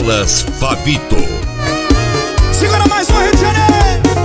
Balas Fabito. Segura mais um, Rio de Janeiro.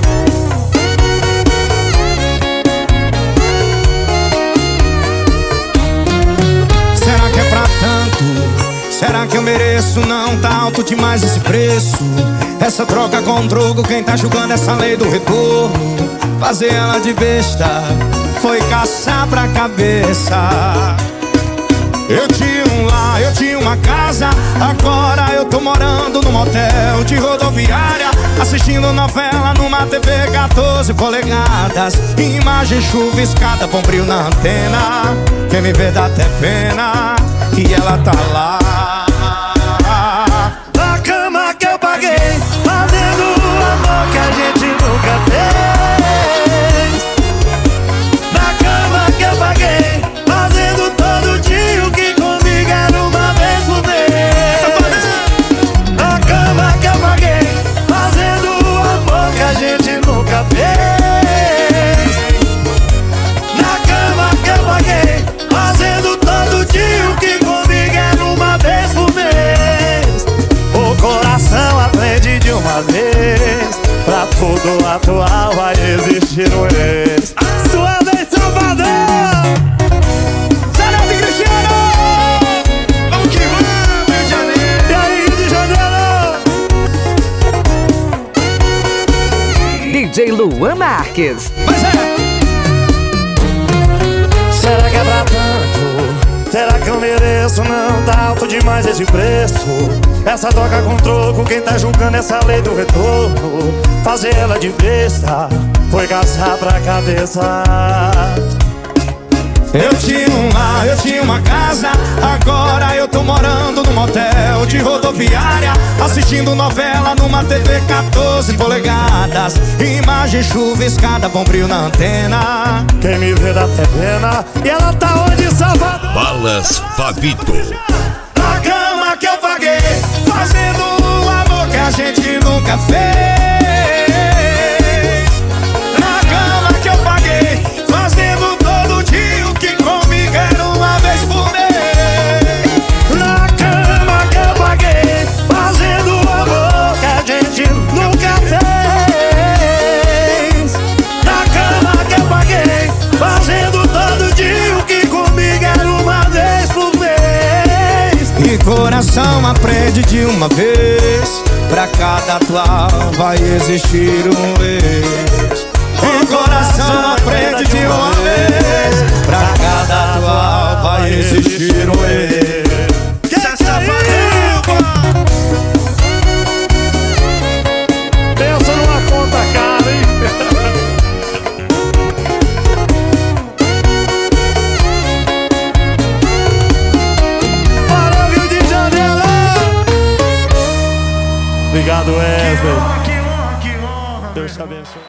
Será que é pra tanto? Será que eu mereço? Não tá alto demais esse preço. Essa troca com drogo, quem tá julgando essa lei do retorno? Fazer ela de besta foi caçar pra cabeça. Eu tinha um lar, eu tinha uma casa, agora eu tô morando num motel de rodoviária, assistindo novela numa TV 14 polegadas. Imagem chuviscada, bom brilho na antena. Quem me vê dá até pena, e ela tá lá. Na cama que eu paguei, fazendo o amor que a gente nunca fez. Na cama que eu paguei, fazendo todo dia o que comigo era uma vez por mês. Na cama que eu paguei, fazendo o amor que a gente nunca fez. Na cama que eu paguei, fazendo todo dia o que comigo era uma vez por mês. O coração aprende de uma vez, pra tudo atual vai existir um ex. Sua vez, Salvador! Salve, Cristiano! Vamos que vamos, Rio de Janeiro! E aí, Rio de Janeiro? DJ Luan Marques. Mas é! Será que é pra tanto? Será que eu mereço? Não tá alto demais esse preço. Essa troca com troco, quem tá julgando essa lei do retorno? Fazer ela de besta foi caçar pra cabeça. Eu tinha um lar, eu tinha uma casa, agora eu tô morando num motel de rodoviária, assistindo novela numa TV 14 polegadas. Imagem chuviscada, bom brilho na antena. Quem me vê dá até pena, e ela tá onde, Salvador? Balas Fabito. Na cama que eu paguei, fazendo o amor que a gente nunca fez. Na cama que eu paguei, fazendo todo dia o que comigo era uma vez por mês. Na cama que eu paguei, fazendo o amor que a gente nunca fez. Na cama que eu paguei, fazendo todo dia o que comigo era uma vez por mês. E coração aprende de uma vez, pra cada atual vai existir um ex. E coração aprende de uma vez, pra cada atual vai existir um ex. Que safadão! Pensa numa conta cara, hein? Para o Rio de Janeiro! Obrigado, Wesley. Deus te abençoe.